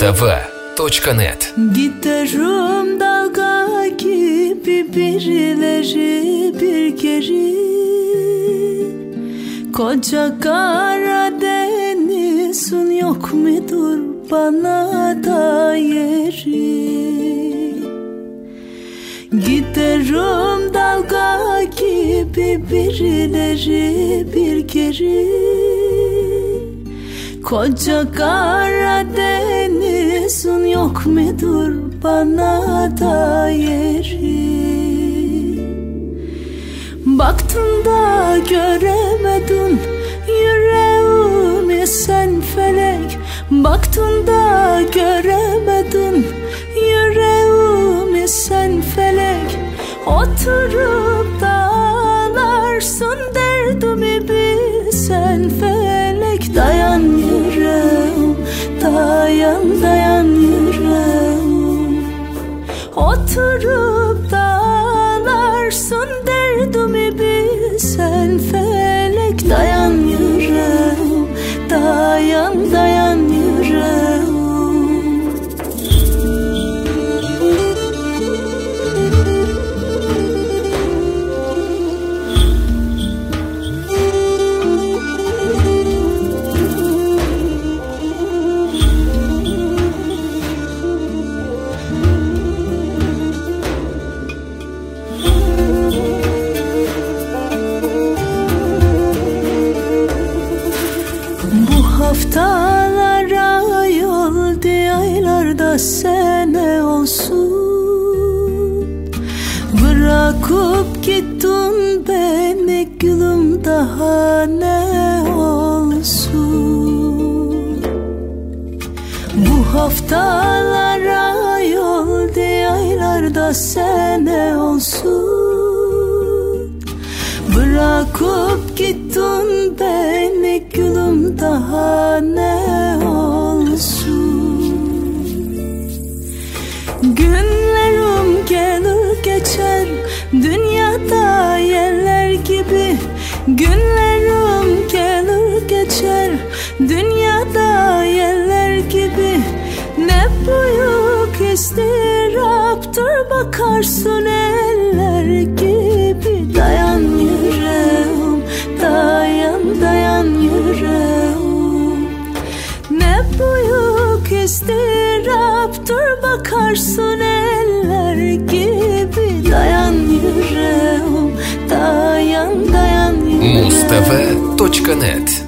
Mustafa.net. Giderim dalga gibi birileri bir geri, koca Karadeniz'in yok mudur bana da yeri? Giderim dalga gibi birileri bir geri, koca Karadeniz'in yok mudur bana da yeri? Baktım da göremedim yüreğimi sen felek, baktım da göremedim yüreğimi sen felek. Oturup da ağlarsın derdimi bilsen felek. Dayan yüreğim, dayan dayan yüreğim. Oturup da ağlarsın derdimi bilsen felek. Dayan yüreğim, dayan dayan yüreğim. Haftalara yoldu, aylarda sene olsun. Bırakıp gittin beni gülüm, daha ne olsun? Bu haftalara yoldu, aylarda sene olsun. Bırakıp gittin beni gülüm, daha ne olsun? Günlerim gelir geçer dünyada yerler gibi. Günlerim gelir geçer dünyada yerler gibi. Ne büyük istiraptır bakarsın eller gibi. Dayan yüreğim, dayan dayan yüreğim. Ne büyük istiraptır bakarsın eller gibi. Dayan yüreğim, dayan dayan yüreğim. Mustafa.net.